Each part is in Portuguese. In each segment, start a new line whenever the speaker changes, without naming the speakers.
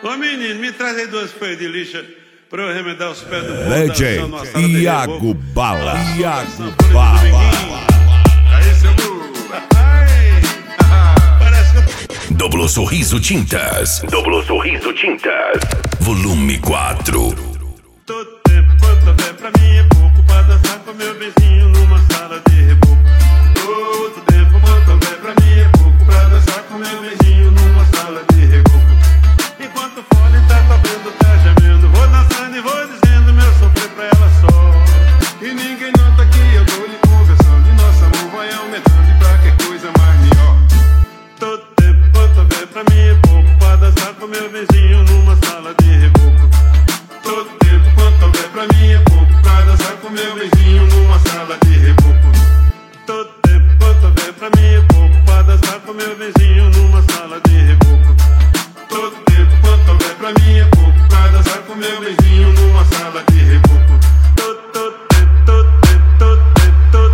Ô menino, me traz aí 2 folhas de lixa pra eu remendar os pés do povo.
DJ Iago Bala. Iago Bala.
Aí, seu burro. Parece que eu...
Duplo Sorriso Tintas. Duplo Sorriso Tintas. Volume 4.
Todo tempo quanto houver pra mim é pouco pra dançar com meu vizinho numa sala de reboco. Todo tempo quanto houver pra mim é pouco pra dançar com meu vizinho numa sala de reboco. Enquanto o fole tá tocando, tá gemendo, vou dançando e vou dizendo meu sofrer pra ela só. E ninguém nota que eu tô lhe conversando e nosso amor vai aumentando e pra que coisa mais melhor. Todo tempo quanto houver pra mim é pouco pra dançar com meu vizinho numa sala de reboco. Todo tempo quanto houver pra mim é pouco pra dançar com meu vizinho numa sala de reboco. Todo tempo quanto houver pra mim é pouco pra dançar com meu vizinho numa sala de reboco. Todo tempo quanto houver pra mim é pouco pra dançar com meu vizinho numa sala de reboco. Todo tempo, todo tempo, todo tempo, todo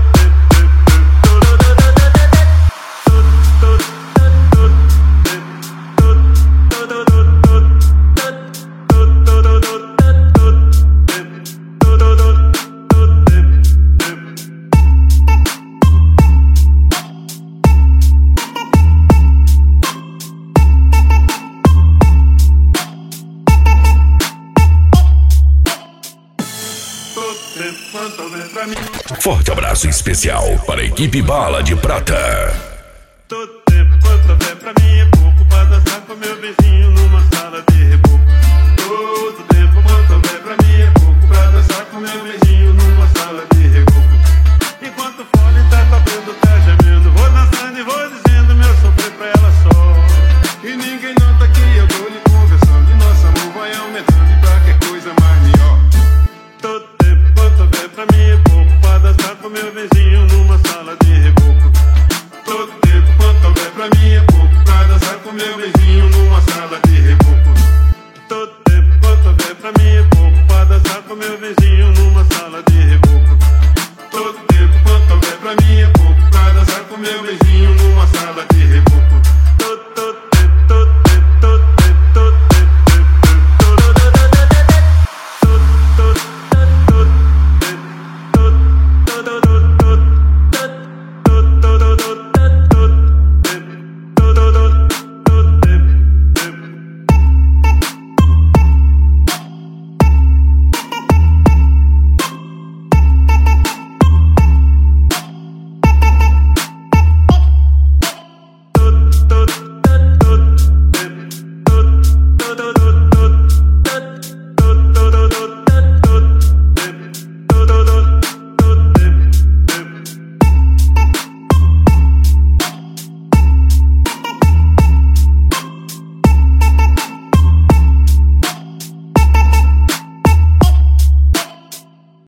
Forte abraço especial para a equipe Bala de Prata.
Todo tempo quanto houver pra mim é pouco pra dançar com meu vizinho numa sala de reboco. Todo tempo quanto houver pra mim é pouco pra dançar com meu vizinho.